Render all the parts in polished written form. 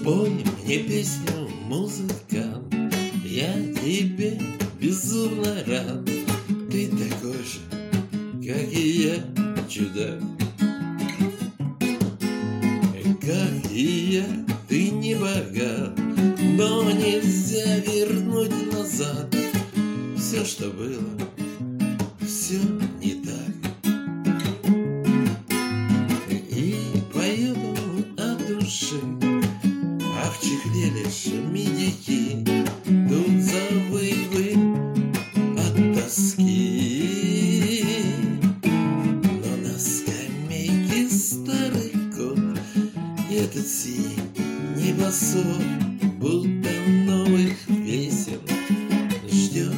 Спой мне песню, музыкант, я тебе безумно рад. Ты такой же, как и я, чудак. Как и я, ты не богат, но нельзя вернуть назад. Все, что было, все не так. И поет он от души, а в чехле лишь медики. Тут завывы от тоски, но на скамейке старый кот, и этот синий небосвод будто новых песен ждет.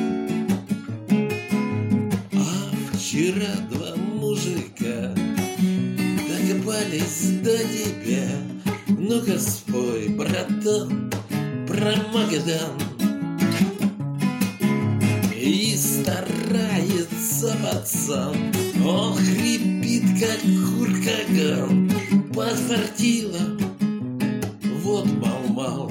А вчера два мужика докопались до тебя. Ну-ка спой, братан, про Магадан. И старается пацан, он хрипит, как куркаган. Подфартило, вот мал-мал.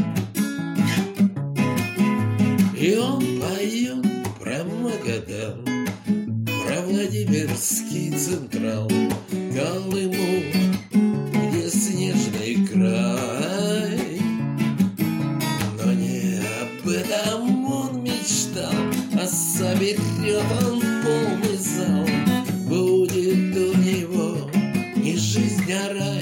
И он поет про Магадан, про Владимирский Централ, Колыму, где снежный край. Но не об этом он мечтал, а соберет он полный зал. Будет у него не жизнь, а рай.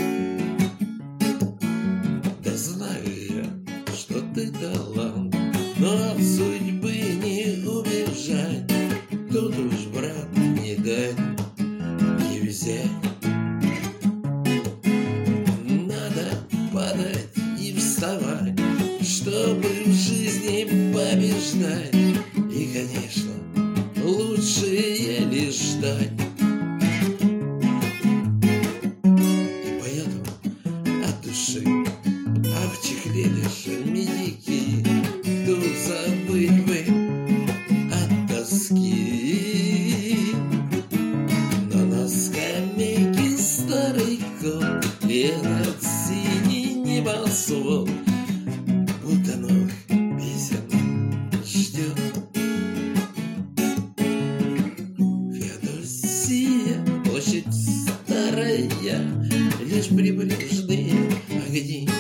Да знаю я, что ты талант, но от судьбы не убежать. Тут уж, брат, не дать, не взять. Надо падать и вставать, чтобы в жизни побеждать. И, конечно, лучше еле ждать. И поет он от души, а в чехле лишь медики. Тут забывы от тоски, но на скамейке старый кот, и этот синий небосвод будто новых песен ждет. Феодосия, площадь старая, лишь приближные огни.